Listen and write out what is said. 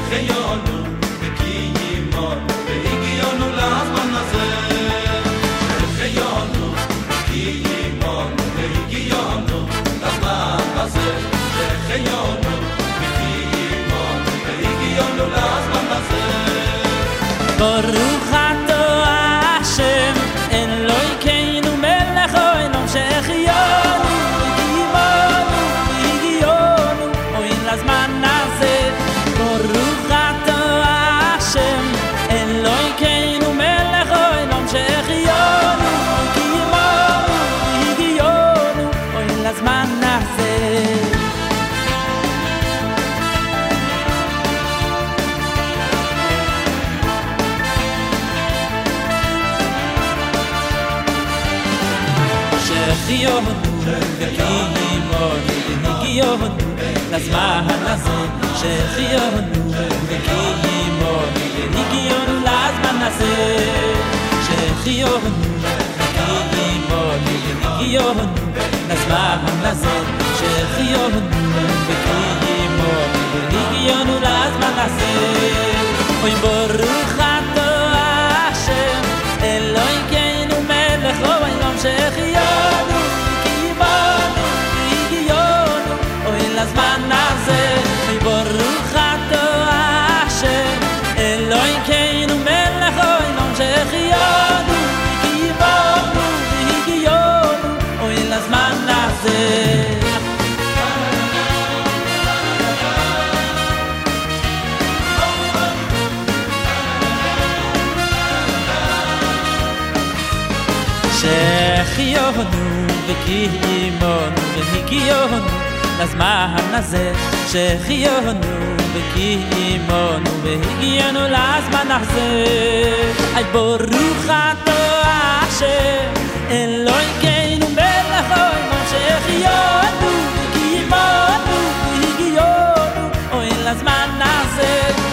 שהחיינו וקיימנו והגיענו לזמן הזה שהחיינו וקיימנו והגיענו לזמן הזה שהחיינו וקיימנו והגיענו לזמן הזה ברוך אתה השם אלוהינו מלך העולם שהחיינו וקיימנו והגיענו לזמן הזה ברוך אתה השם אלוהינו מלך העולם שהחיינו וקיימנו והגיענו לזמן הזה שהחיינו וקיימנו והגיענו לזמן הזה שהחיינו וקיימנו והגיענו לזמן הזה שהחיינו וקיימנו והגיענו לזמן הזה שהחיינו וקיימנו והגיענו לזמן הזה אוי ברוך אתה השם אלוהינו מלך העולם שהחיינו וקיימנו והגיענו לזמן הזה ברוך אתה השם אלוהינו מלך העולם שהחיינו וקיימנו והגיענו לזמן הזה שהחיינו וקיימנו והגיענו לזמן הזה שהחיינו וקיימנו והגיענו לזמן הזה אי ברוך אתה השם אלוהינו מלך העולם שהחיינו וקיימנו והגיענו לזמן הזה